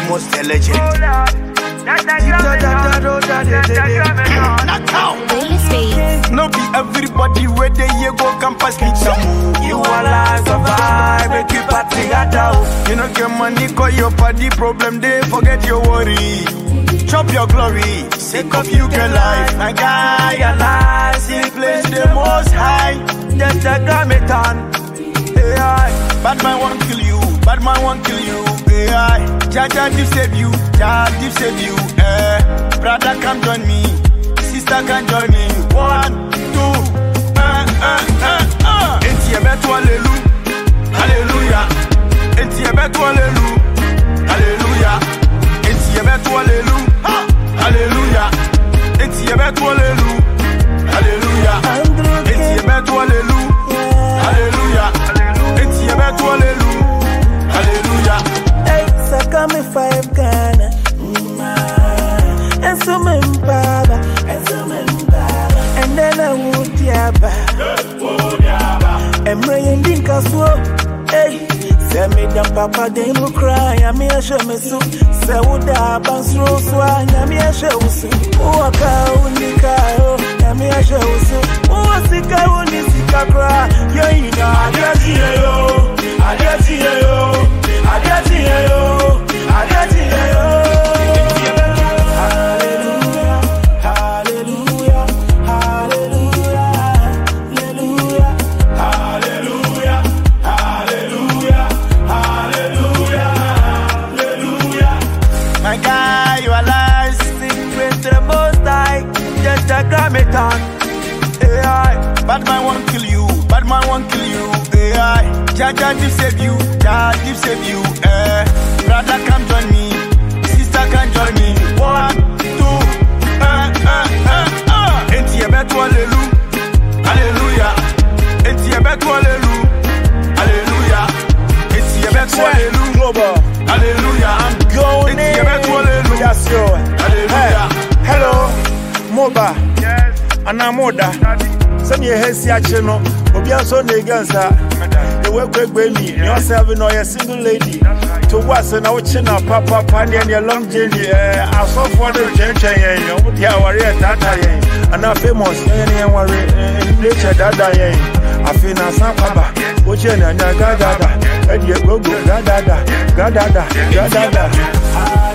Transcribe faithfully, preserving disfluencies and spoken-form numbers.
famous, the legend. No be everybody where they you go campus meet some. You wanna survive, make you party at all. You know get money, call your party problem, they forget your worry. Chop your glory, sake of you get life. My guy, your life, he plays the most high. Just a Grameton. Yeah, bad man won't kill you, bad man won't kill you. Yeah, Jaja deep save you, Jaja deep save you. Eh, brother come join me, sister can join me. One, two, eh, eh, eh, eh. Enti ebetu hallelujah, hallelujah. Enti ebetu hallelujah, hallelujah. Enti ebetu hallelujah, hallelujah. Enti ebetu hallelujah, hallelujah. Enti ebetu hallelujah, hallelujah. Enti ebetu hallelujah, hallelujah. Hey, saka me five Ghana, and so me baba, and so me baba, and then I would yaba, and Brian Dinkaso. Hey, say me them papa they no cry, I me a show me so. Say would I bounce rose one, I me a show so. Oh, I can't unika, oh, I me a show so. Oh, I see I won't see I cry. Yeah, you know, I get you, I get you, I get you, I get you. Hallelujah, hallelujah, hallelujah, hallelujah, hallelujah, hallelujah, hallelujah. My guy, you are alive, sing with the most high, just a Grameton. Yeah, bad man won't kill you, bad man won't kill you. Yeah, Jaja deep save you, Jaja deep save you. Eh, brother come join me, sister can join me. One, two, eh, eh, eh, eh. Enti ebetu hallelujah, hallelujah. Enti ebetu hallelujah, hallelujah. Enti ebetu hallelujah, hallelujah. I'm going Enti ebetu hallelujah, That's your hallelujah. Hello, Moba. Yes. Anamoda. Send your head, Siachino. Obiaso Neganza. The work with baby. You're serving or a single lady. To what's an Ochina, Papa, Pandy, and your long journey. I saw for the change. You would hear warrior Tata. And I'm famous. And worry nature Dada. I feel a Sapa. Ochina, Gada. And you go, Gada, Gada, Gada.